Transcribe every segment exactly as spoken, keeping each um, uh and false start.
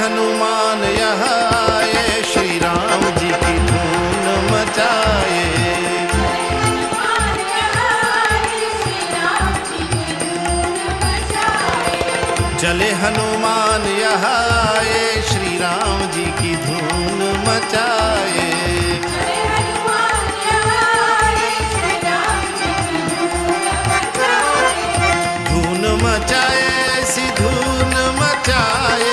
हनुमान यहाँ आए, श्री राम जी की धून मचाए। चले हनुमान यहाँ आए, श्री राम जी की धून मचाए। धून मचाए, ऐसी धून मचाए,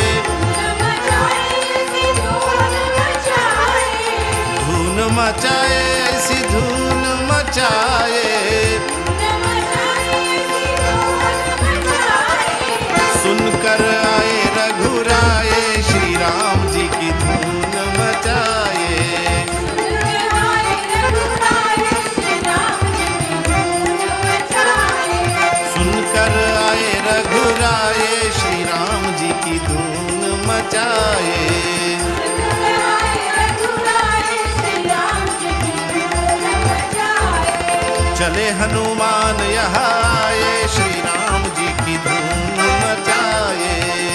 धून मचाए, ऐसी धून मचाए। सुनकर आए रघुराए, श्री राम जी की धून मचाए। सुनकर आए रघुराए, श्री राम जी की धून मचाए। चले हनुमान यहाँ आए, श्री राम जी की धून मचाए।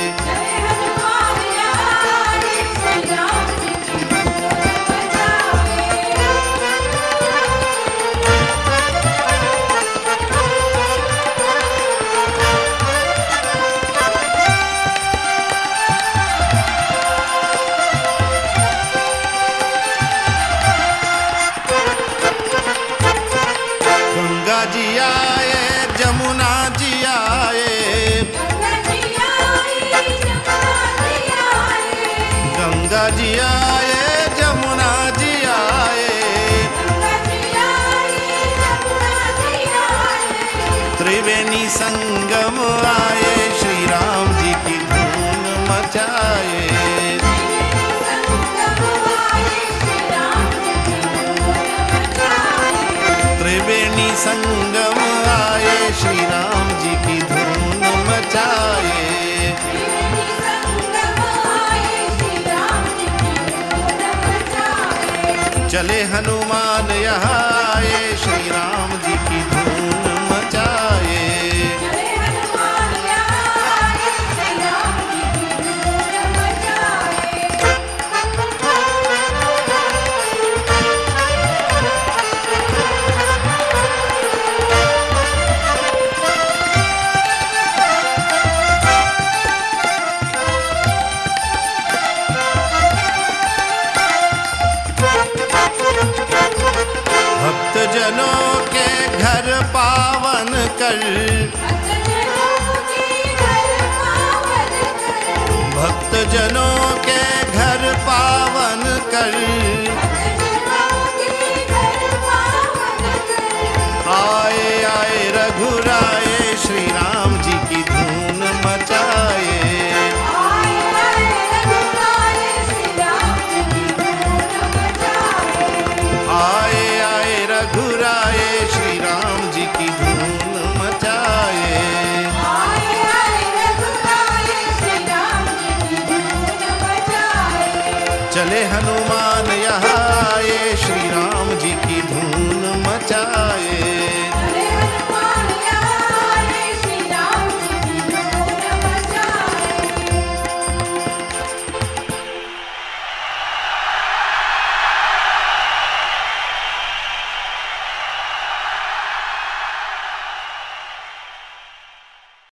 गंगा जी आए, जमुना जी आए, गंगा जी आए, जमुना जी आए। त्रिवेणी संगम आए, श्री राम जी की धून मचाए। त्रिवेणी संगम आए, श्री राम जी की धून मचाए। चले हनुमान यहाँ आए, श्री राम जी की धून मचाए। भक्तजनों के घर पावन कर, भक्तजनों के घर पावन कर। आए आए रघुराए, श्री राम जी की धून मचाए। आए आए रघुराए, श्री राम जी की धून मचाए। चले हनुमान यहाँ आए, श्री राम